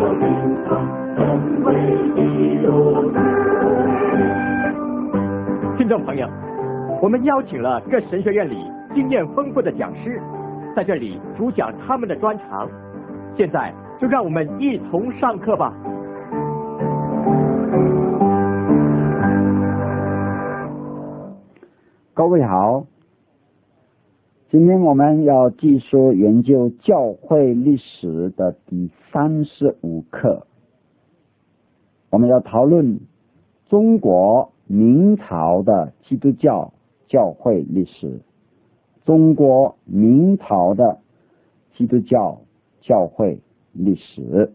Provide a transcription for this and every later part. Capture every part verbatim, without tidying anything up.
听众朋友，我们邀请了各神学院里经验丰富的讲师，在这里主讲他们的专长。现在就让我们一同上课吧。 各位好，今天我们要继续研究教会历史的第三十五课。我们要讨论中国明朝的基督教教会历史，中国明朝的基督教教会历史。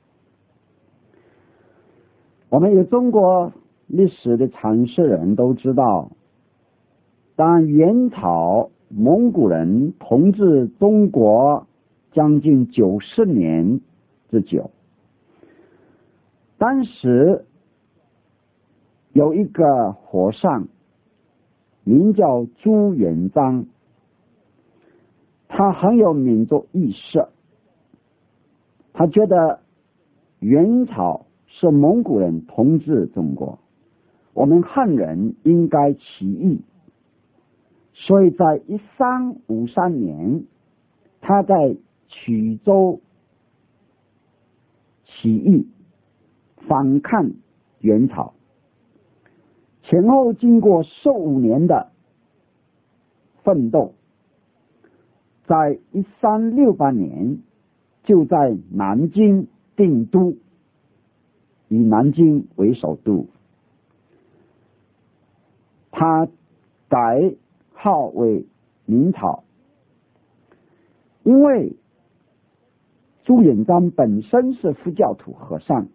我们有中国历史的常识人都知道，当元朝蒙古人统治中国将近九十年之久，当时有一个和尚名叫朱元璋，他很有民族意识，他觉得元朝是蒙古人统治中国，我们汉人应该起义，所以在一三五三年他在衢州起义反抗元朝，前后经过十五年的奋斗，在一三六八年就在南京定都，以南京为首都，他改号为明朝。因为朱元璋本身是佛教徒和尚，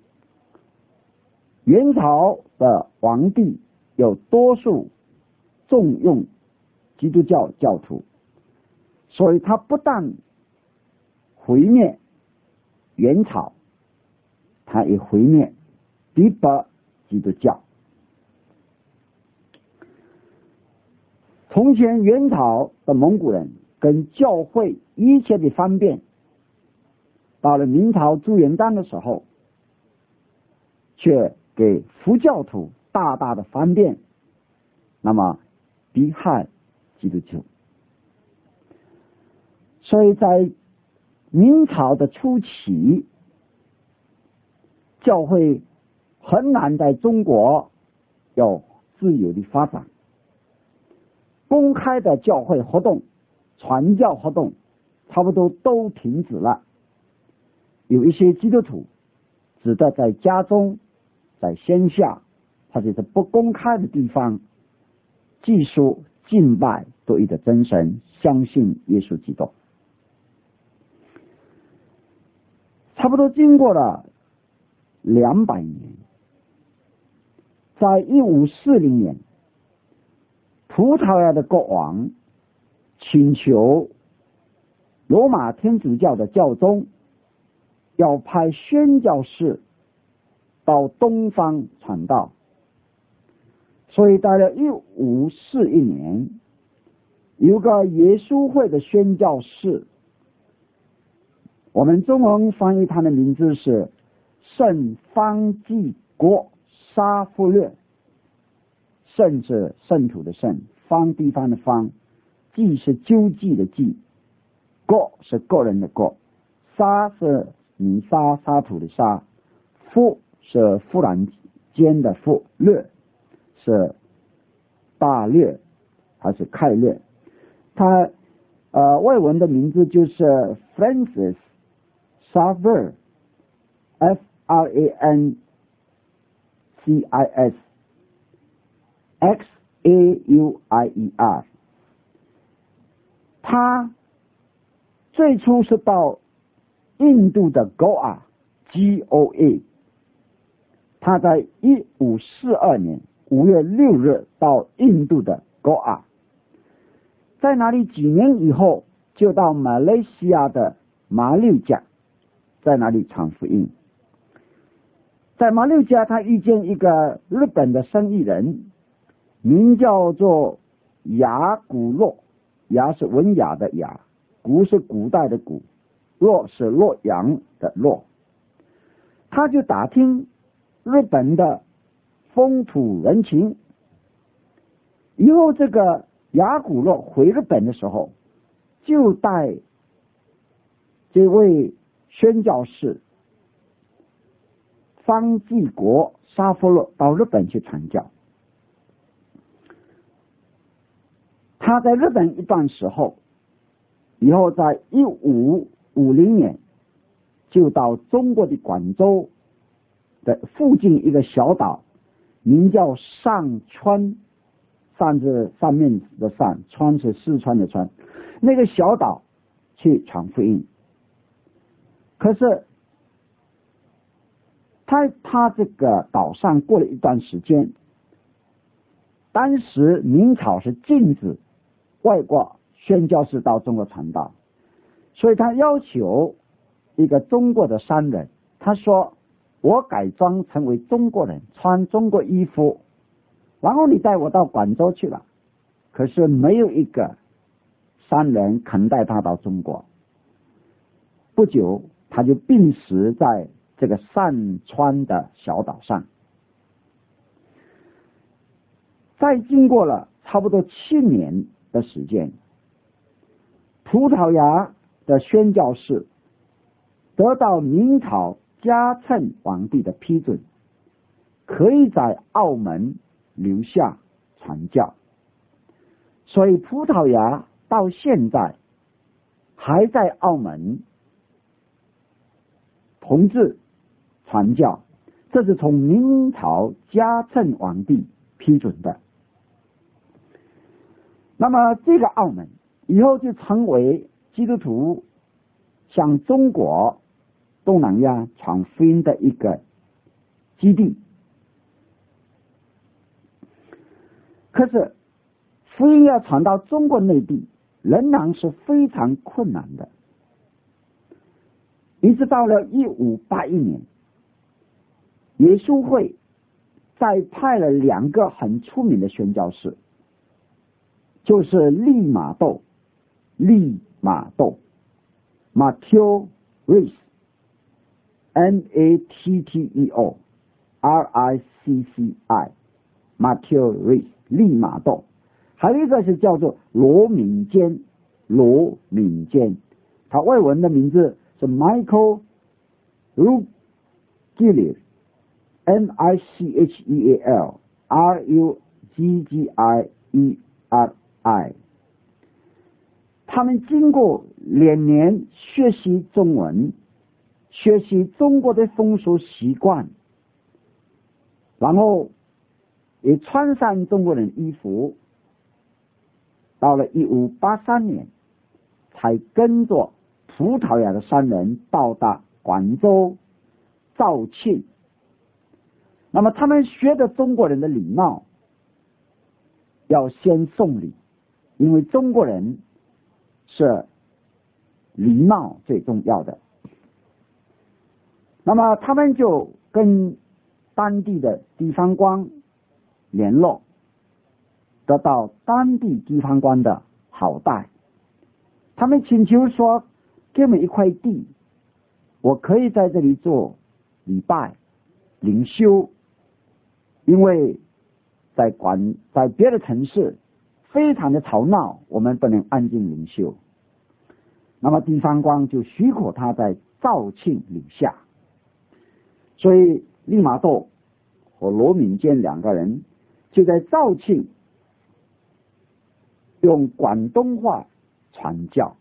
元朝的皇帝有多数重用基督教教徒，所以他不但毁灭元朝，他也毁灭逼迫基督教。从前元朝的蒙古人跟教会一切的方便，到了明朝朱元璋的时候，却给佛教徒大大的方便，那么逼害基督教。所以在明朝的初期，教会很难在中国有自由的发展，公开的教会活动、传教活动差不多都停止了。有一些基督徒只得在家中、在线下或者是不公开的地方继续敬拜独一的真神，相信耶稣基督。差不多经过了两百年，在一五四零年，葡萄牙的国王请求罗马天主教的教宗要派宣教士到东方传道，所以到了一五四一年，有个耶稣会的宣教士，我们中文翻译他的名字是圣方济各沙弗略。圣是圣徒的圣，方地方的方，济是救济的济，各是个人的个，沙是泥沙沙土的沙，弗是忽然间的弗，略是大略还是概略。他呃外文的名字就是 Francis Xavier F R A N C I S X A U I E R。 他最初是到印度的 Goa G O A， 他在一五四二年五月六日到印度的 Goa， 在那里几年以后就到马来西亚的马六甲，在那里传福音。在马六甲他遇见一个日本的生意人，名叫做雅古洛，雅是文雅的雅，古是古代的古，洛是洛阳的洛。 他就打听日本的风土人情。以后这个雅古乐回日本的时候，就带这位宣教士方济国沙夫勒到日本去传教。他在日本一段时候，以后在一五五零年就到中国的广州的附近一个小岛，名叫上川，上是上面的上，川是四川的川，那个小岛去传福音。可是他他这个岛上过了一段时间，当时明朝是禁止外国宣教士到中国传道，所以他要求一个中国的商人，他说我改装成为中国人，穿中国衣服，然后你带我到广州去了。可是没有一个商人肯带他到中国。不久他就病死在这个上川的小岛上。再经过了差不多七年的时间，葡萄牙的宣教士得到明朝嘉庆皇帝的批准，可以在澳门留下传教，所以葡萄牙到现在还在澳门统治传教，这是从明朝嘉庆皇帝批准的。那么这个澳门以后就成为基督徒向中国东南亚传福音的一个基地。可是福音要传到中国内地仍然是非常困难的。一直到了一五八一年，耶稣会再派了两个很出名的宣教士，就是利玛窦利玛窦 Matteo Ricci M A T T E O R I C C I Matteo Ricci 利玛窦，还有一个是叫做罗敏坚罗敏坚，他外文的名字是 Michael Ruggieri M I C H E A L R U G G I E R I。 他们经过两年学习中文，学习中国的风俗习惯，然后也穿上中国人衣服，到了一五八三年才跟着葡萄牙的商人到达广州肇庆。那么他们学的中国人的礼貌，要先送礼，因为中国人是礼貌最重要的。那么他们就跟当地的地方官联络，得到当地地方官的好待。他们请求说，给我们一块地，我可以在这里做礼拜灵修，因为在广在别的城市非常的吵闹，我们不能安静灵修。那么地方官就许可他在肇庆领下，所以利玛窦和罗敏坚两个人就在肇庆用广东话传教。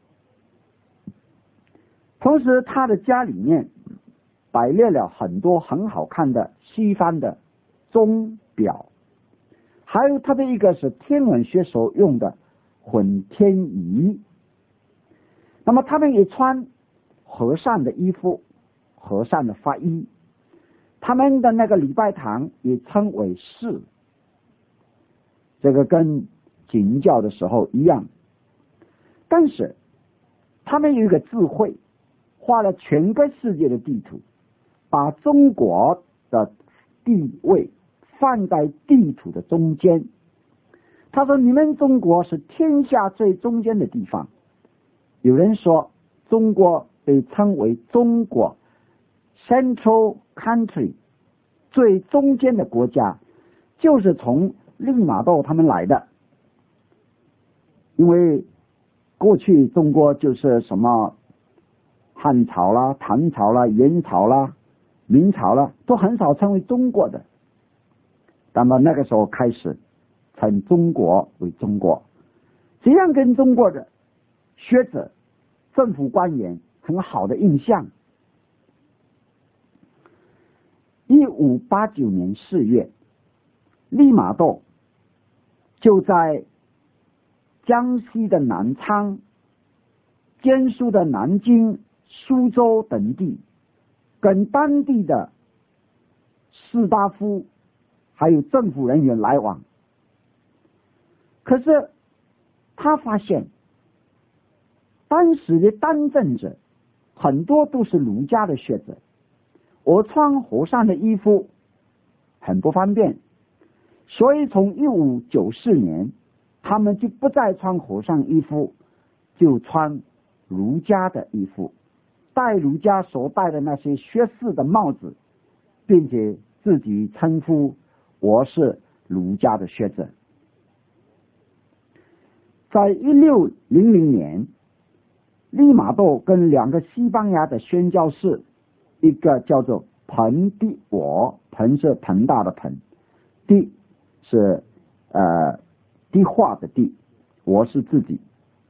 同时他的家里面摆列了很多很好看的西方的钟表，还有他的一个是天文学所用的混天仪。那么他们也穿和尚的衣服，和尚的法衣，他们的那个礼拜堂也称为寺，这个跟景教的时候一样。但是他们有一个智慧，画了全个世界的地图，把中国的地位放在地图的中间。他说你们中国是天下最中间的地方。有人说中国被称为中国 Central Country 最中间的国家，就是从利玛窦他们来的。因为过去中国就是什么汉朝啦、唐朝啦、元朝啦、明朝啦，都很少称为中国的。那么那个时候开始称中国为中国，这样跟中国的学者、政府官员很好的印象。一五八九年四月，利玛窦就在江西的南昌、江苏的南京、苏州等地，跟当地的士大夫还有政府人员来往。可是他发现，当时的当政者很多都是儒家的学者，我穿和尚的衣服很不方便，所以从一五九四年，他们就不再穿和尚衣服，就穿儒家的衣服，戴儒家所戴的那些学士的帽子，并且自己称呼我是儒家的学者。在一六零零年，利玛窦跟两个西班牙的宣教士，一个叫做彭迪我，彭是彭大的彭，迪是呃迪化的迪，我是自己。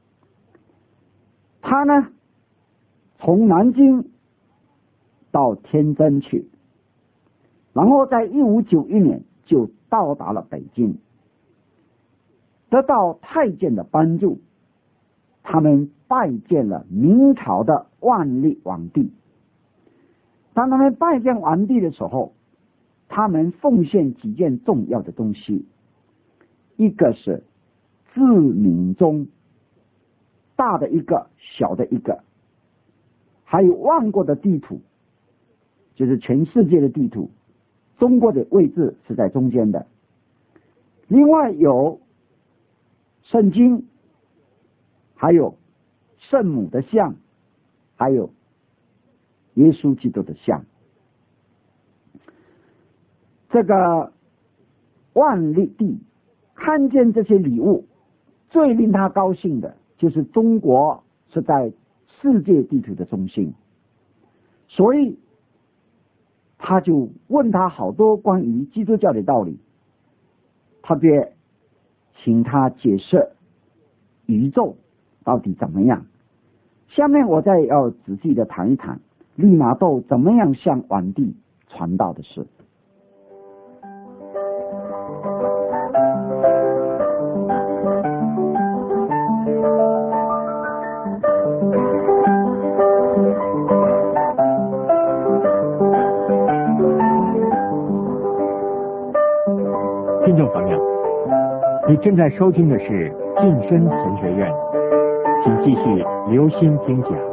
他呢，从南京到天津去，然后在一五九一年就到达了北京，得到太监的帮助，他们拜见了明朝的万历皇帝。当他们拜见皇帝的时候，他们奉献几件重要的东西，一个是自鸣钟，大的一个，小的一个，还有万国的地图，就是全世界的地图，中国的位置是在中间的。另外有圣经，还有圣母的像，还有耶稣基督的像。这个万历帝看见这些礼物，最令他高兴的就是中国是在世界地图的中心，所以他就问他好多关于基督教的道理，特别请他解释宇宙到底怎么样。下面我再要仔细的谈一谈利玛窦怎么样向皇帝传道的事。 听众朋友，你正在收听的是晋升神学院，请继续留心听讲。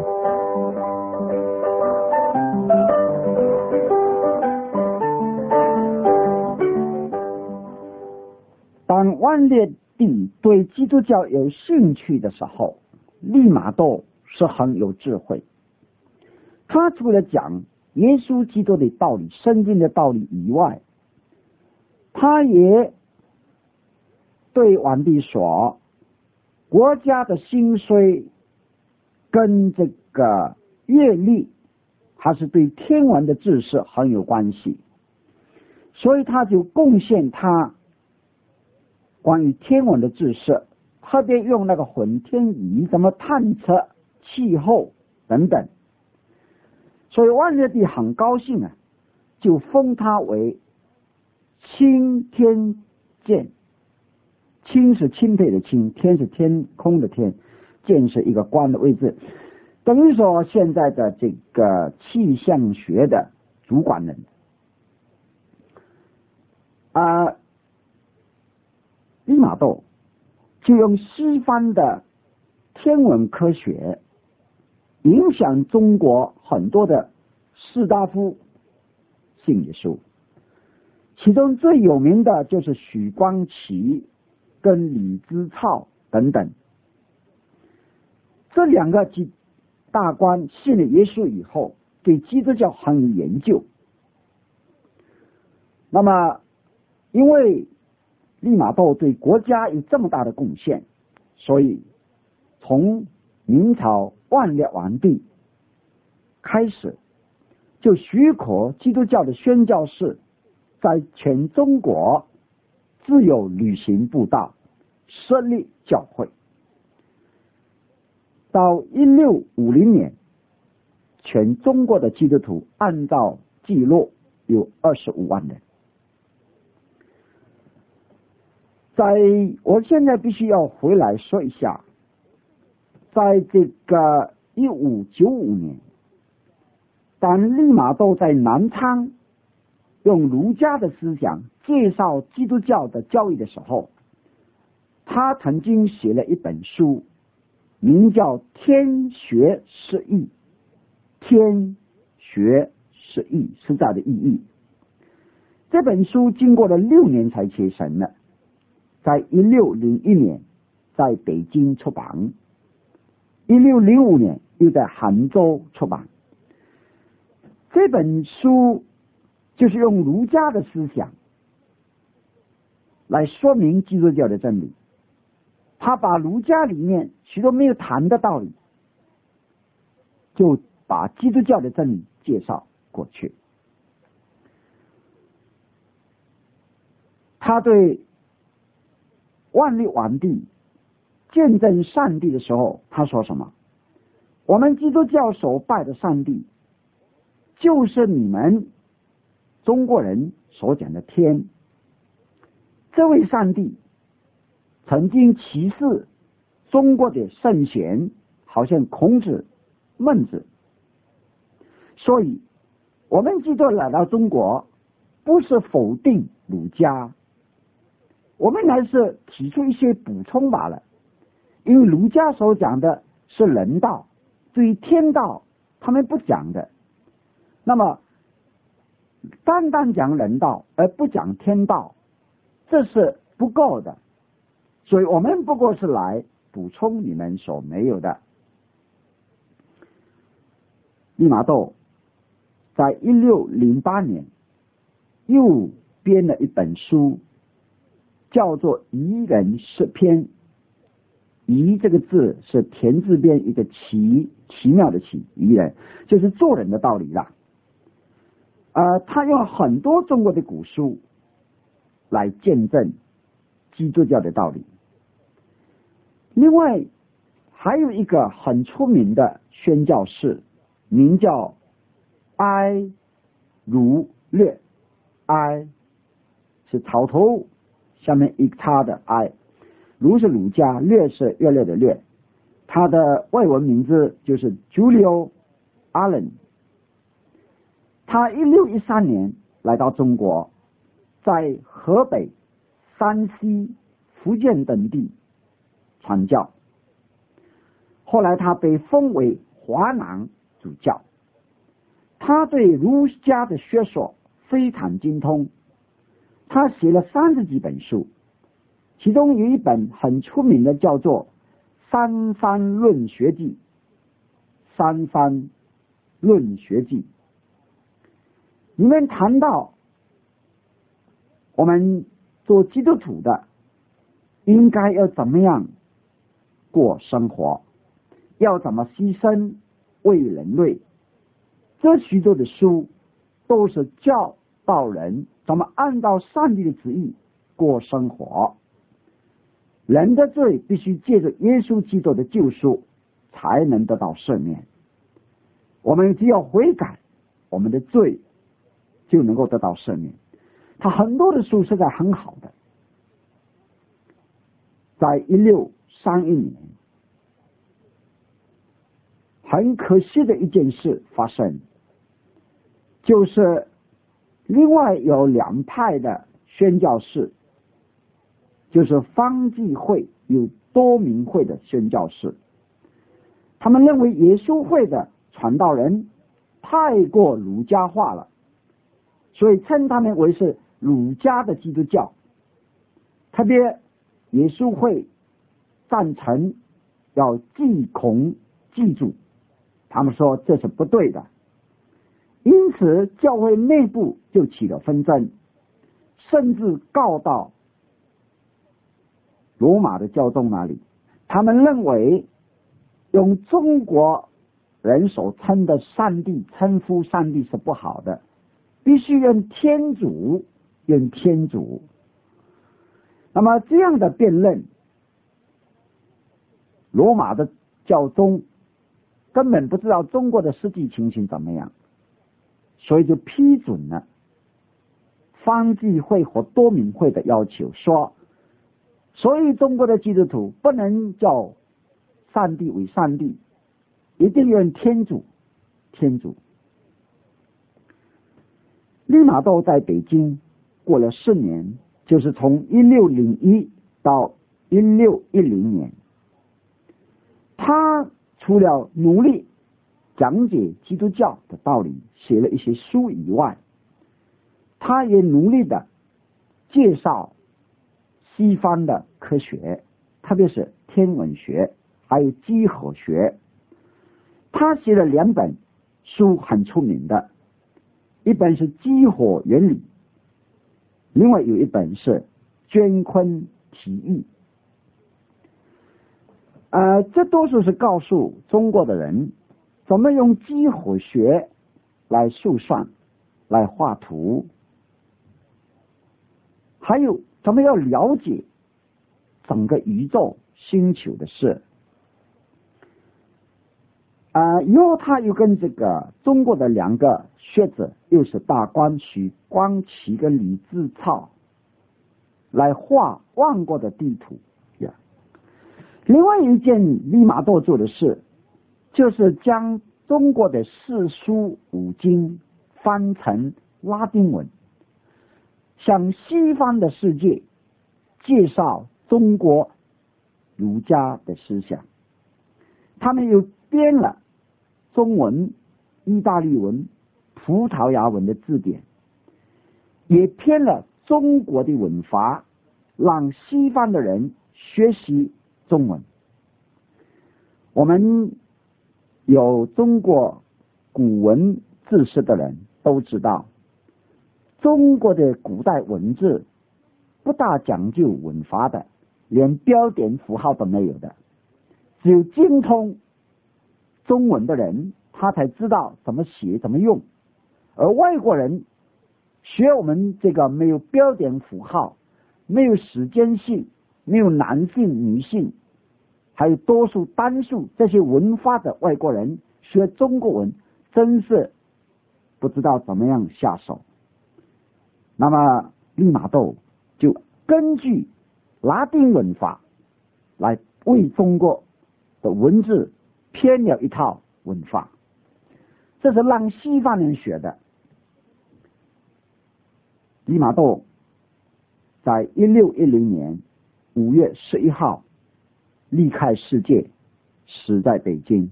当万历帝对基督教有兴趣的时候，利玛窦是很有智慧。他除了讲耶稣基督的道理、圣经的道理以外，他也对皇帝说，国家的兴衰跟这个阅历还是对天文的知识很有关系，所以他就贡献他关于天文的知识，特别用那个混天仪怎么探测气候等等。所以万历帝很高兴啊，就封他为钦天监。钦是钦佩的钦，天是天空的天，监是一个官的位置，等于说现在的这个气象学的主管人啊、呃，利玛窦就用西方的天文科学影响中国很多的士大夫信耶稣，其中最有名的就是许光启跟李之超等等，这两个大官信了耶稣以后， 对基督教很有研究。那么因为利玛窦对国家有这么大的贡献，所以从明朝万历皇帝开始，就许可基督教的宣教士在全中国自由旅行布道，设立教会。到一六五零年，全中国的基督徒按照记录有二十五万人。在我现在必须要回来说一下，在这个一五九五年，当利玛窦在南昌用儒家的思想介绍基督教的教义的时候，他曾经写了一本书，名叫《天学释义》。天学释义，实在的意义。这本书经过了六年才写成了，在一六零一年在北京出版，一六零五年又在杭州出版。这本书就是用儒家的思想来说明基督教的真理，他把儒家里面许多没有谈的道理，就把基督教的真理介绍过去。他对万历皇帝见证上帝的时候，他说什么？我们基督教所拜的上帝，就是你们中国人所讲的天。这位上帝曾经启示中国的圣贤，好像孔子、孟子。所以我们基督来到中国，不是否定儒家，我们还是提出一些补充罢了。因为儒家所讲的是人道，对于天道他们不讲的，那么单单讲人道而不讲天道，这是不够的，所以我们不过是来补充你们所没有的。利玛窦在一六零八年又编了一本书，叫做《愚人诗篇》。愚这个字是田字边一个奇，奇妙的奇，愚人就是做人的道理啦。呃，他用很多中国的古书来见证基督教的道理。另外还有一个很出名的宣教士，名叫埃儒略，埃是草头下面一叉的埃，儒是儒家，略是略略的略，他的外文名字就是 Julio Allen。 他一六一三年来到中国，在河北、山西、福建等地传教，后来他被封为华南主教。他对儒家的学说非常精通，他写了三十几本书，其中有一本很出名的叫做《三藩论学记》。三藩论学记里面谈到我们做基督徒的应该要怎么样过生活，要怎么牺牲为人类，这许多的书都是教导人怎么按照上帝的旨意过生活。人的罪必须借着耶稣基督的救赎才能得到赦免，我们只要悔改，我们的罪就能够得到赦免。他很多的书实在很好的。在一六三一年，很可惜的一件事发生，就是另外有两派的宣教士，就是方济会有多明会的宣教士，他们认为耶稣会的传道人太过儒家化了，所以称他们为是儒家的基督教。特别耶稣会赞成要祭孔祭主，他们说这是不对的。 因此教会内部就起了纷争，甚至告到罗马的教宗那里。他们认为用中国人所称的上帝称呼上帝是不好的，必须用天主，用天主。那么这样的辩论，罗马的教宗根本不知道中国的实际情形怎么样，所以就批准了方济会和多明会的要求，说所以中国的基督徒不能叫上帝为上帝，一定用天主，天主。利玛窦在北京过了四年，就是从一六零一到一六一零年，他除了努力讲解基督教的道理，写了一些书以外，他也努力的介绍西方的科学，特别是天文学还有几何学。他写了两本书很出名的，一本是几何原理，另外有一本是捐坤题义。呃，这多数是告诉中国的人怎么用几何学来数算，来画图，还有怎么要了解整个宇宙星球的事。呃，以后他又跟这个中国的两个学者，又是大观许光启跟李志超来画万国的地图呀。另外一件利玛窦做的事，就是将中国的四书五经翻成拉丁文，向西方的世界介绍中国儒家的思想。他们又编了中文、意大利文、葡萄牙文的字典，也编了中国的文法，让西方的人学习中文。我们有中国古文知识的人都知道，中国的古代文字不大讲究文法的，连标点符号都没有的，只有精通中文的人他才知道怎么写怎么用。而外国人学我们这个没有标点符号，没有时间性，没有男性女性，还有多数单数这些文法的外国人学中国文真是不知道怎么样下手。那么利玛窦就根据拉丁文法来为中国的文字编了一套文法，这是让西方人学的。利玛窦在一六一零年五月十一号离开世界，死在北京。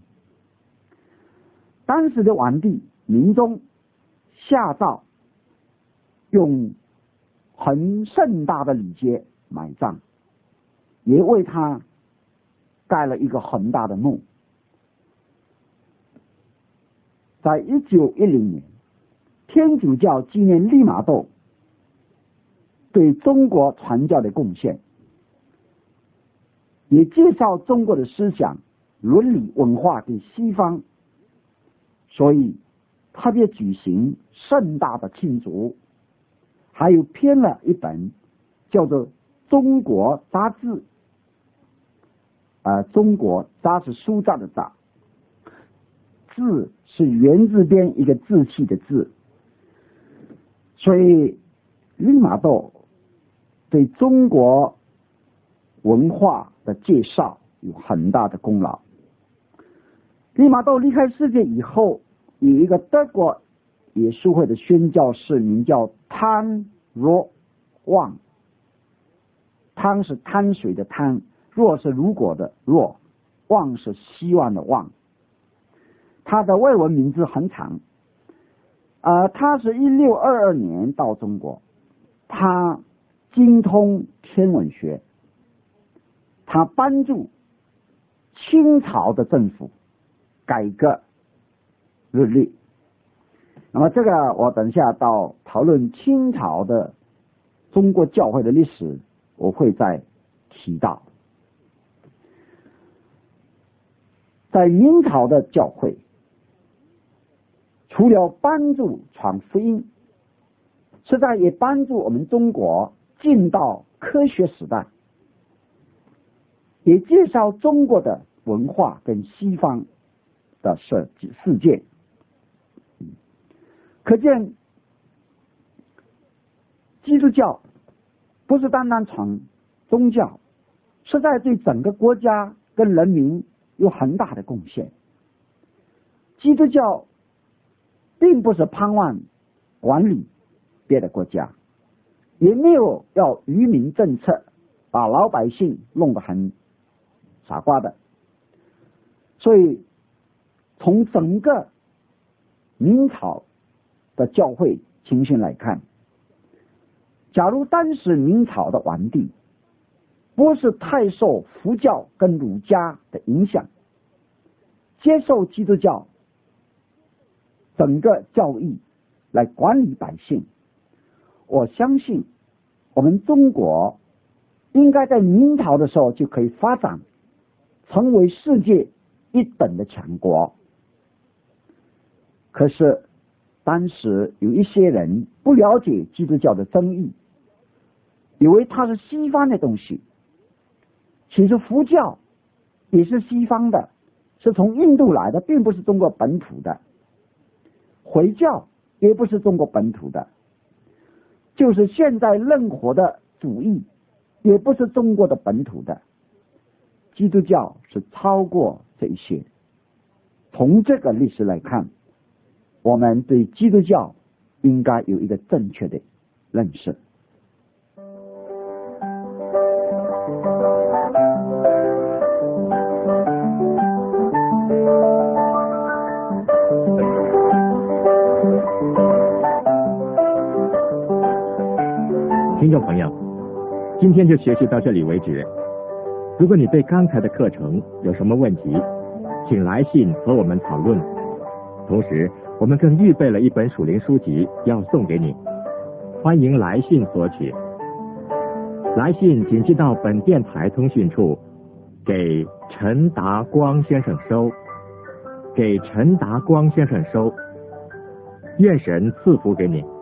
当时的皇帝明宗下诏用很盛大的礼节埋葬，也为他盖了一个很大的墓。在一九一零年，天主教纪念利玛窦对中国传教的贡献，也介绍中国的思想、伦理、文化给西方，所以特别举行盛大的庆祝，还有编了一本叫做《中国杂志》，呃，中国杂是书札的札，字是圆字边一个字气的字，所以利玛窦对中国文化的介绍有很大的功劳。利玛窦离开世界以后，有一个德国耶稣会的宣教士名叫汤若望，汤是汤水的汤，若是如果的若，望是希望的望。他的外文名字很长，呃，他是一六二二年到中国，他精通天文学，他帮助清朝的政府改革日历。 那么这个我等下到讨论清朝的中国教会的历史，我会再提到。在明朝的教会，除了帮助传福音，实在也帮助我们中国进到科学时代，也介绍中国的文化跟西方的世世界。可见基督教不是单单传宗教，实在对整个国家跟人民有很大的贡献。基督教并不是盼望管理别的国家，也没有要愚民政策，把老百姓弄得很傻瓜的。所以从整个明朝的教会情形来看，假如当时明朝的皇帝不是太受佛教跟儒家的影响，接受基督教整个教义来管理百姓，我相信我们中国应该在明朝的时候就可以发展成为世界一等的强国。可是当时有一些人不了解基督教的真意，以为它是西方的东西。其实佛教也是西方的，是从印度来的，并不是中国本土的。回教也不是中国本土的，就是现在任何的主义也不是中国的本土的。基督教是超过这一些。从这个历史来看，我们对基督教应该有一个正确的认识。 听众朋友，今天就学习到这里为止。如果你对刚才的课程有什么问题，请来信和我们讨论。同时，我们更预备了一本属灵书籍要送给你，欢迎来信索取。来信请寄到本电台通讯处，给陈达光先生收，给陈达光先生收。愿神赐福给你。